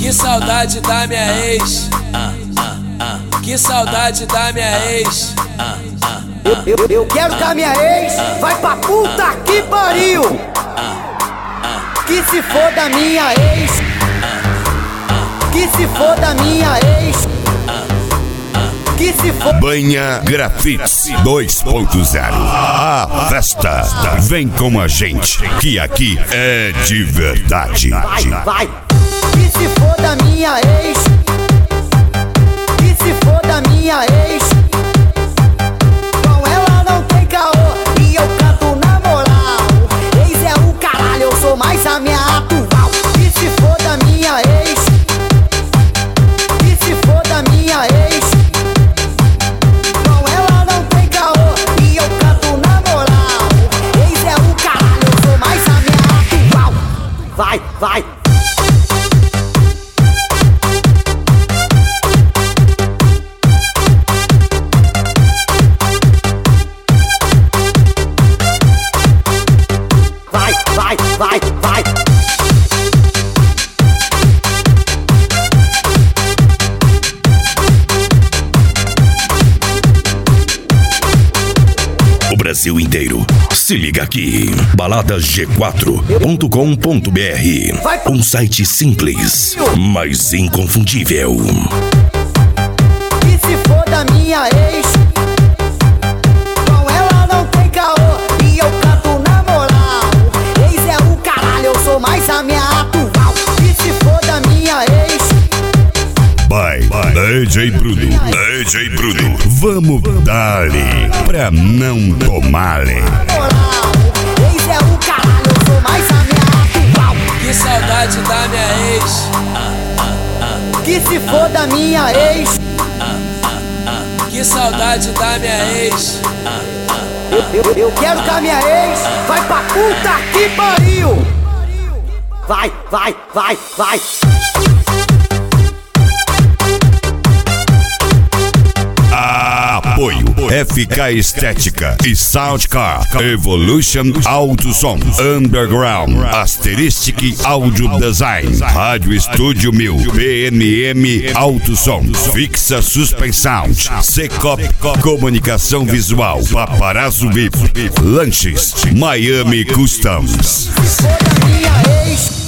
Que saudade da minha ex. Que saudade da minha ex. Eu quero que a minha ex vai pra puta que pariu. Que se for da minha ex. Que se for da minha ex. Que se for. Banha Grafite 2.0. A festa. Vem com a gente, que aqui é de verdade. Vai. Que se for da minha ex. Que se for da minha ex. Com ela não tem caô e eu canto na moral. Ex é o caralho, eu sou mais a minha atual. Que se for da minha ex. Que se for da minha ex. Com ela não tem caô e eu canto na moral. Ex é o caralho, eu sou mais a minha atual. Vai. Vai. O Brasil inteiro, se liga aqui. baladasg4.com.br. Um site simples, mas inconfundível. Que se for da minha ex. Com ela não tem caô e eu canto na moral. Ex é o caralho, eu sou mais a minha atual. Que se for da minha ex. Vai, DJ Bruno, vamos dar-lhe pra não tomar-lhe. Moral, ex é o caralho, eu sou mais a minha atual. Que saudade da minha ex. Que se for da minha ex. Que saudade da minha ex. Eu quero que a minha ex vai pra puta que pariu. Vai. Apoio FK Estética e Soundcar, Evolution Auto Som, Underground, Asteristic Audio Design, Rádio Estúdio 1000, PNM Auto Som, Fixa Suspensão, Secop Comunicação Visual, Paparazzo VIP, Lanches, Miami Customs. Se for da minha ex.